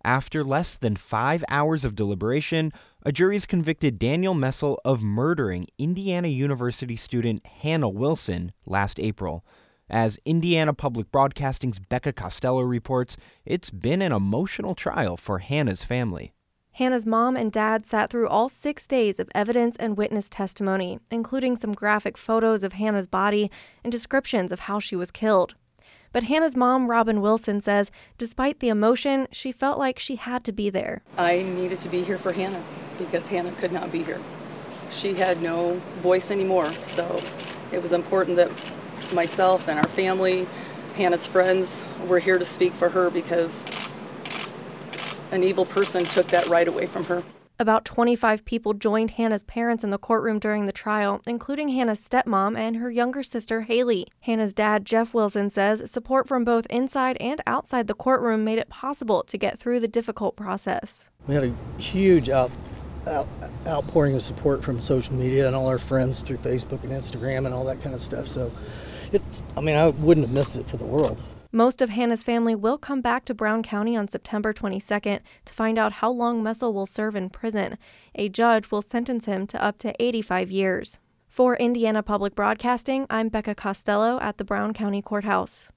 After less than 5 hours of deliberation, a jury's convicted Daniel Messel of murdering Indiana University student Hannah Wilson last April. As Indiana Public Broadcasting's Becca Costello reports, it's been an emotional trial for Hannah's family. Hannah's mom and dad sat through all 6 days of evidence and witness testimony, including some graphic photos of Hannah's body and descriptions of how she was killed. But Hannah's mom, Robin Wilson, says despite the emotion, she felt like she had to be there. I needed to be here for Hannah because Hannah could not be here. She had no voice anymore, so it was important that myself and our family, Hannah's friends, were here to speak for her because an evil person took that right away from her. About 25 people joined Hannah's parents in the courtroom during the trial, including Hannah's stepmom and her younger sister, Haley. Hannah's dad, Jeff Wilson, says support from both inside and outside the courtroom made it possible to get through the difficult process. We had a huge outpouring of support from social media and all our friends through Facebook and Instagram and all that kind of stuff. So I wouldn't have missed it for the world. Most of Hannah's family will come back to Brown County on September 22nd to find out how long Messel will serve in prison. A judge will sentence him to up to 85 years. For Indiana Public Broadcasting, I'm Becca Costello at the Brown County Courthouse.